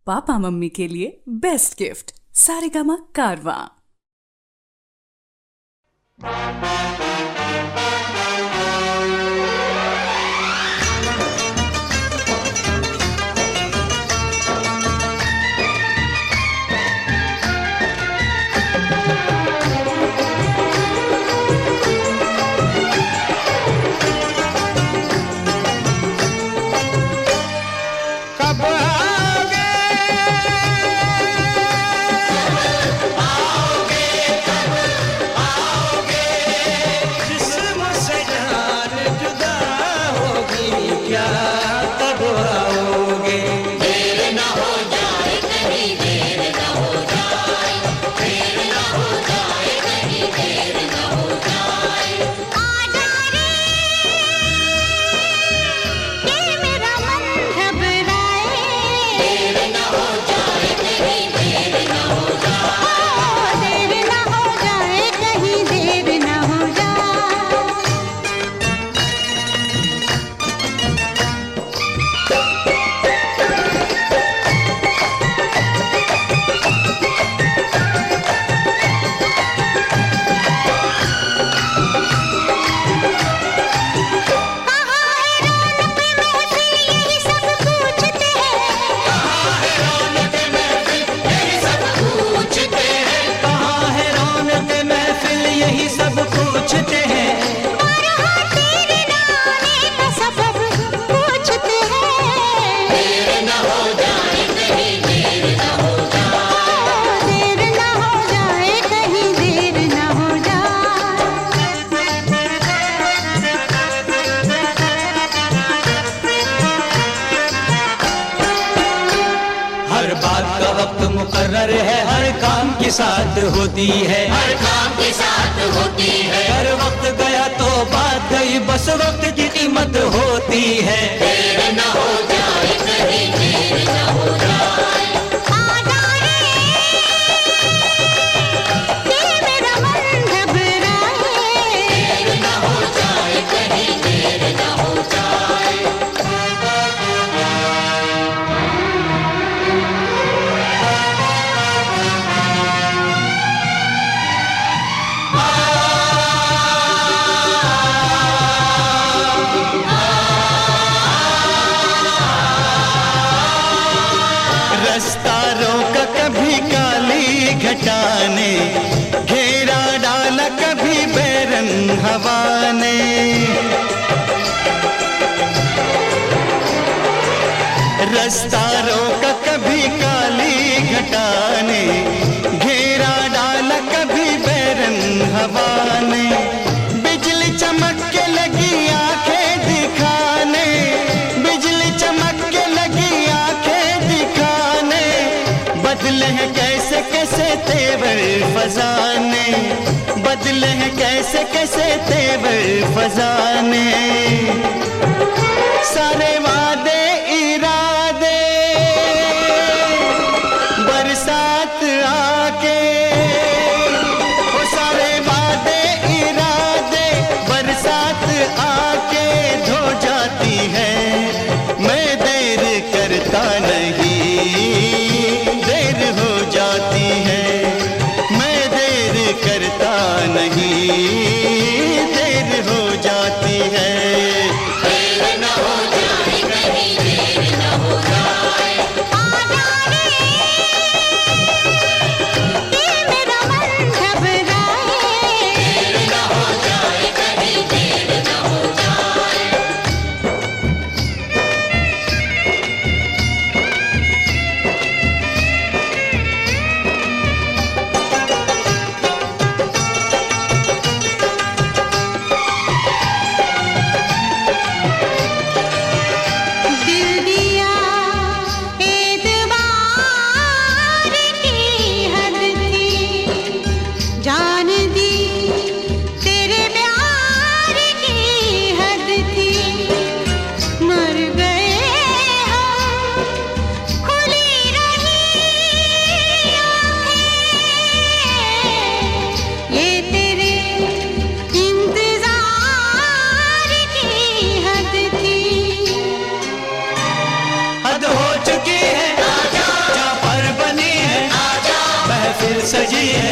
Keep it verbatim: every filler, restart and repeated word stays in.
Papa mummy के लिए best gift Saregama कारवां। हर बात का वक्त मुकर्रर है, हर काम के साथ होती है, हर काम के साथ होती है। हर वक्त गया तो बात गई, बस वक्त की कीमत होती है। देर न हो जाए कहीं, देर न हो जाए। रास्ता रोका कभी काली घटा ने, घेरा डाला कभी बैरन हवा ने। रास्ता रोका कभी काली घटा ने, घेरा डाला कभी बैरन हवा ने। बिजली चमक के लगी आंखें दिखाने, बिजली चमक के लगी आंखें दिखाने। बदले हैं कैसे कैसे तेवर फजाने, बदले हैं कैसे कैसे तेवर फजाने। सारे वादे इरादे बरसात आके, वो सारे वादे इरादे बरसात आके धो जाती है। मैं देर करता नहीं, देर हो जाती है। मैं देर करता नहीं, देर हो जाती है। सजी